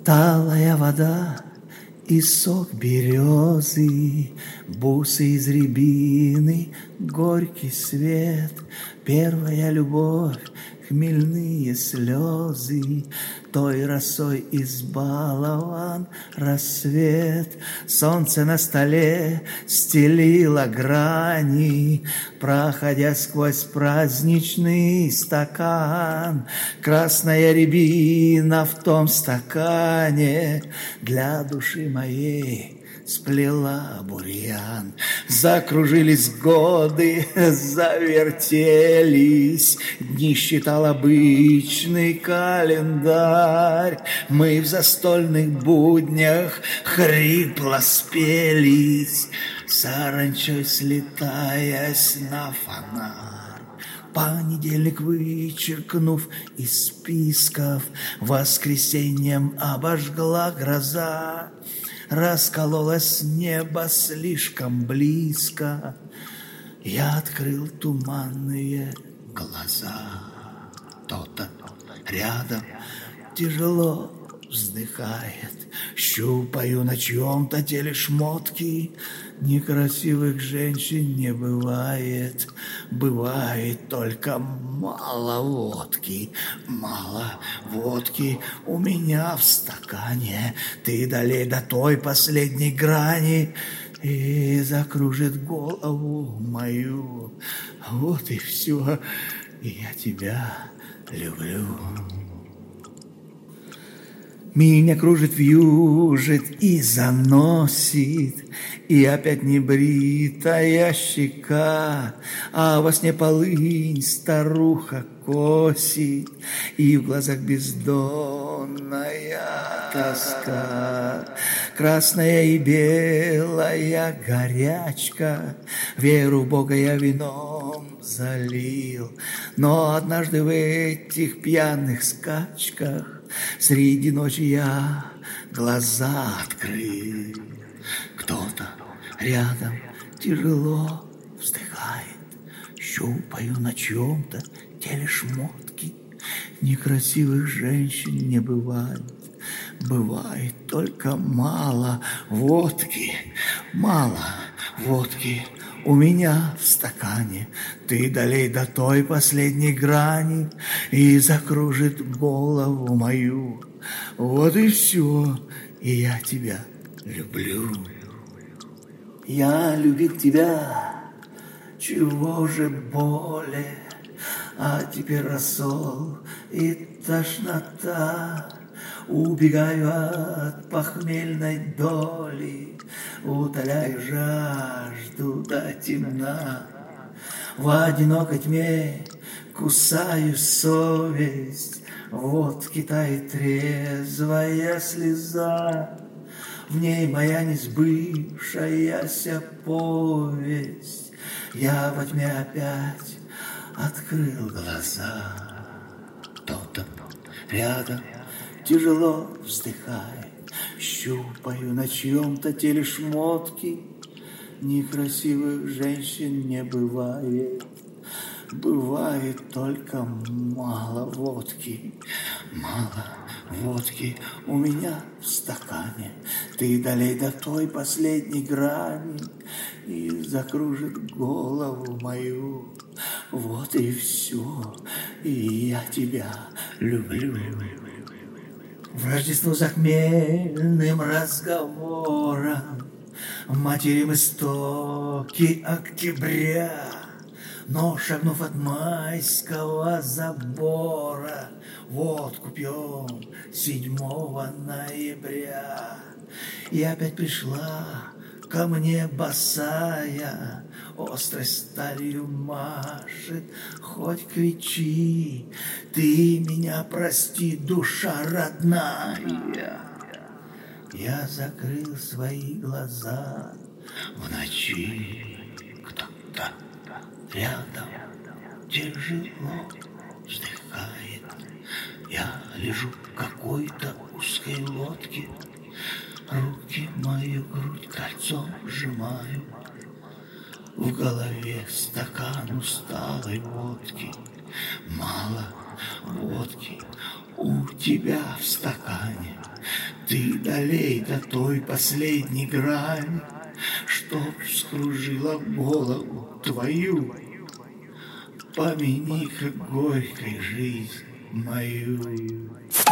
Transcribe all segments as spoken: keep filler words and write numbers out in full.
Талая вода и сок березы, бусы из рябины, горький свет, первая любовь, хмельные слезы, той росой избалован рассвет. Солнце на столе стелило грани, проходя сквозь праздничный стакан. Красная рябина в том стакане для души моей сплела бурьян. Закружились годы, завертелись, дни считал обычный календарь. Мы в застольных буднях хрипло спелись, саранчой слетаясь на фонарь. Понедельник вычеркнув из списков, воскресеньем обожгла гроза. Раскололось небо слишком близко, я открыл туманные глаза. Кто-то рядом тяжело вздыхает, щупаю на чьем-то теле шмотки. Некрасивых женщин не бывает, бывает только мало водки. Мало водки у меня в стакане, ты долей до той последней грани, и закружит голову мою. Вот и все, я тебя люблю. Меня кружит, вьюжит и заносит, и опять небритая щека, а во сне полынь старуха косит, и в глазах бездонная тоска. Красная и белая горячка, веру в Бога я вином залил, но однажды в этих пьяных скачках среди ночи я глаза открыл. Кто-то рядом тяжело вздыхает, щупаю на чьем-то теле шмотки. Некрасивых женщин не бывает, бывает только мало водки. Мало водки у меня в стакане, ты долей до той последней грани, и закружит голову мою. Вот и все, и я тебя люблю. Я любил тебя, чего же более, а теперь рассол и тошнота. Убегаю от похмельной доли, утоляю жажду до темна. В одинокой тьме кусаю совесть, водки тает трезвая слеза. В ней моя несбывшаяся повесть, я во тьме опять открыл глаза. Кто-то рядом тяжело вздыхает, щупаю на чьем-то теле шмотки. Некрасивых женщин не бывает, бывает только мало водки. Мало водки у меня в стакане, ты долей до той последней грани, и закружит голову мою. Вот и все, и я тебя люблю. В Рождество за хмельным разговором материм истоки октября, но, шагнув от майского забора, водку пьем седьмого ноября. И опять пришла ко мне босая, острой сталью машет, хоть кричи, ты меня прости, душа родная. Я закрыл свои глаза в ночи, кто-то рядом тяжело вздыхает. Я лежу в какой-то узкой лодке, руки мою грудь кольцом сжимаю. В голове стакан усталой водки, мало водки у тебя в стакане, Ты долей до той последней грани, чтоб скружила голову твою. Помяни, как горькой жизнь мою.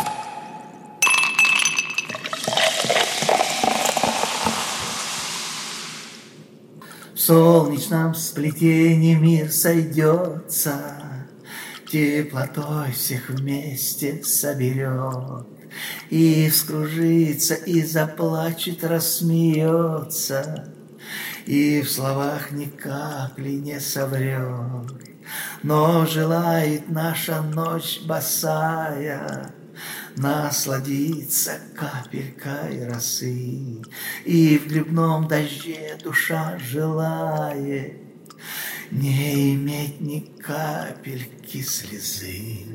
В солнечном сплетении мир сойдется, теплотой всех вместе соберет, и вскружится, и заплачет, рассмеется, и в словах ни капли не соврет. Но желает наша ночь босая насладиться капелькой росы, и в грибном дожде душа желает не иметь ни капельки слезы.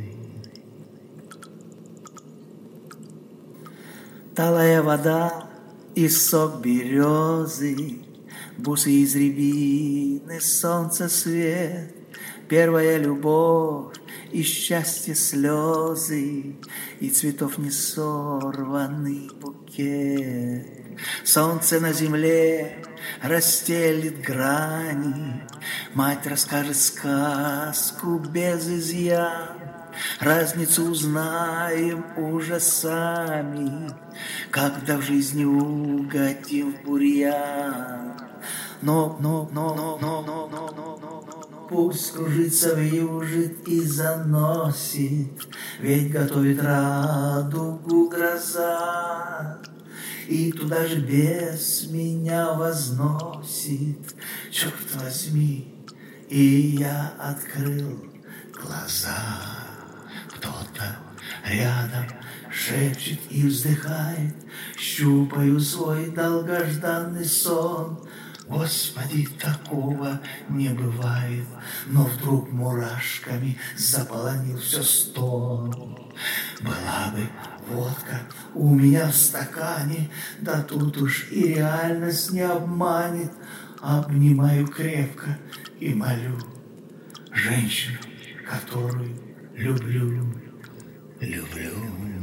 Талая вода и сок березы, бусы из рябины, солнце свет, первая любовь и счастье слезы, и цветов не сорванный букет. Солнце на земле расстелит грани, мать расскажет сказку без изъян. Разницу узнаем уже сами, когда в жизни угодим в бурьян. Но, но, но, но, но, но, но, но, но, но, пусть кружится, вьюжит и заносит, ведь готовит радугу гроза. И туда же без меня возносит, черт возьми, и я открыл глаза. Кто-то рядом шепчет и вздыхает, щупаю свой долгожданный сон. Господи, такого не бывает, но вдруг мурашками заполонил все стон. Была бы водка у меня в стакане, да тут уж и реальность не обманет. Обнимаю крепко и молю женщину, которую люблю, люблю.